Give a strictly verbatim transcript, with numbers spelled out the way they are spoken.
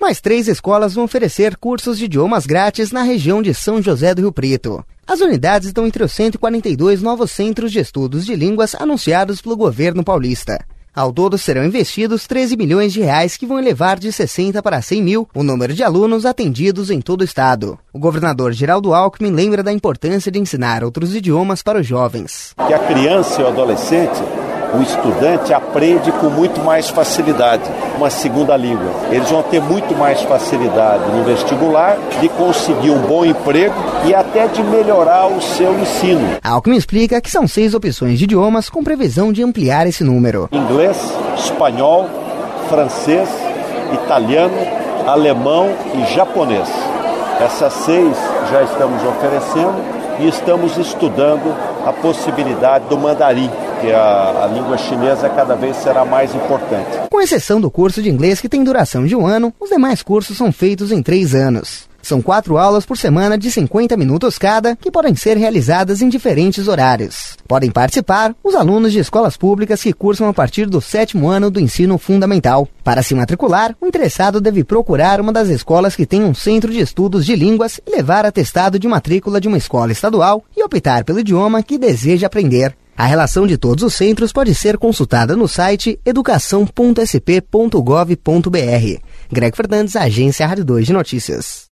Mais três escolas vão oferecer cursos de idiomas grátis na região de São José do Rio Preto. As unidades estão entre os cento e quarenta e dois novos centros de estudos de línguas anunciados pelo governo paulista. Ao todo serão investidos treze milhões de reais que vão elevar de sessenta para cem mil o número de alunos atendidos em todo o estado. O governador Geraldo Alckmin lembra da importância de ensinar outros idiomas para os jovens. Que a criança e o adolescente, o estudante aprende com muito mais facilidade uma segunda língua. Eles vão ter muito mais facilidade no vestibular de conseguir um bom emprego e até de melhorar o seu ensino. Alckmin explica que são seis opções de idiomas com previsão de ampliar esse número. Inglês, espanhol, francês, italiano, alemão e japonês. Essas seis já estamos oferecendo e estamos estudando a possibilidade do mandarim, que a, a língua chinesa cada vez será mais importante. Com exceção do curso de inglês, que tem duração de um ano, os demais cursos são feitos em três anos. São quatro aulas por semana de cinquenta minutos cada, que podem ser realizadas em diferentes horários. Podem participar os alunos de escolas públicas que cursam a partir do sétimo ano do ensino fundamental. Para se matricular, o interessado deve procurar uma das escolas que tem um centro de estudos de línguas e levar atestado de matrícula de uma escola estadual e optar pelo idioma que deseja aprender. A relação de todos os centros pode ser consultada no site educação ponto s p ponto gov ponto b r. Greg Fernandes, Agência Rádio dois de Notícias.